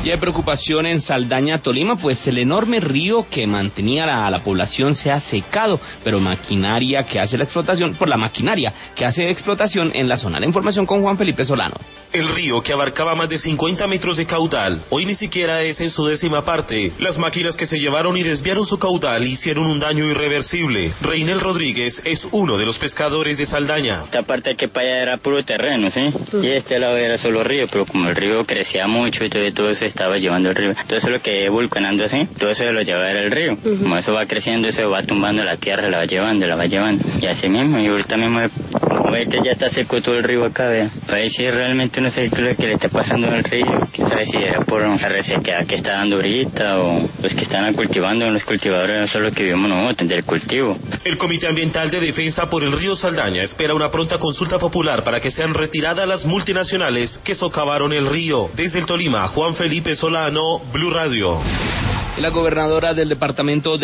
Y hay preocupación en Saldaña, Tolima, pues el enorme río que mantenía a la población se ha secado, pero la maquinaria que hace explotación en la zona. La información con Juan Felipe Solano. El río, que abarcaba más de 50 metros de caudal, hoy ni siquiera es en su 10ª parte. Las máquinas que se llevaron y desviaron su caudal hicieron un daño irreversible. Reinel Rodríguez es uno de los pescadores de Saldaña. Esta parte que para allá era puro terreno, ¿sí? Y este lado era solo río, pero como el río crecía mucho y todo eso estaba llevando el río. Entonces lo que vulcanando así, todo eso lo lleva el río. Como eso va creciendo, eso va tumbando la tierra, la va llevando. Y así mismo, y ahorita mismo, como ves que ya está seco todo el río acá, ¿ve? Para decir realmente no sé qué es lo que le está pasando al río. Quién sabe si era por la resequedad que está dando ahorita o los que están cultivando, los cultivadores no son los que vivimos nosotros del cultivo. El Comité Ambiental de Defensa por el Río Saldaña espera una pronta consulta popular para que sean retiradas las multinacionales que socavaron el río. Desde el Tolima, Juan Felipe Solano, Blue Radio. La gobernadora del departamento